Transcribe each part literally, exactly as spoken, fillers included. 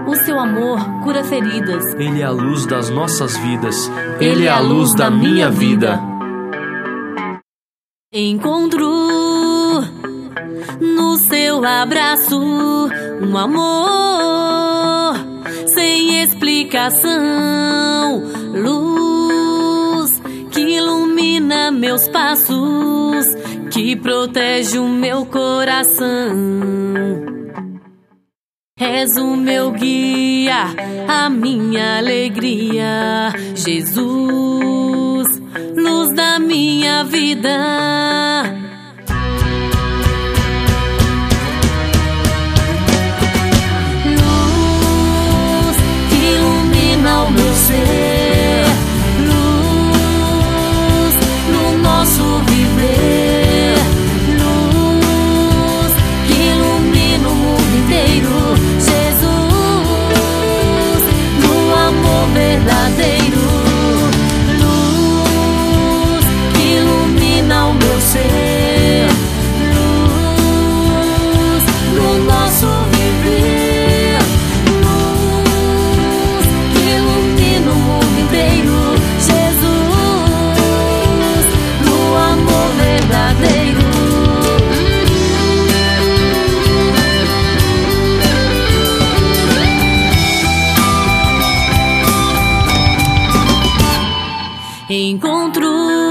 O seu amor cura feridas. Ele é a luz das nossas vidas. Ele é a luz da minha vida. Encontro no seu abraço um amor sem explicação, luz que ilumina meus passos, que protege o meu coração. És o meu guia, a minha alegria, Jesus, luz da minha vida. Luz que ilumina o meu ser, luz no nosso viver, luz que ilumina o mundo inteiro. Verdadeiro, luz que ilumina o meu ser, luz no nosso viver, luz que ilumina o mundo inteiro. Jesus, no amor verdadeiro. Encontro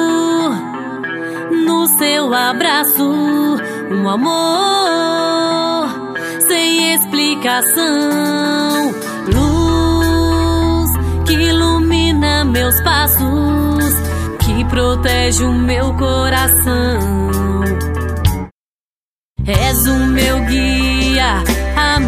no seu abraço um amor sem explicação, luz que ilumina meus passos, que protege o meu coração. És o meu guia, a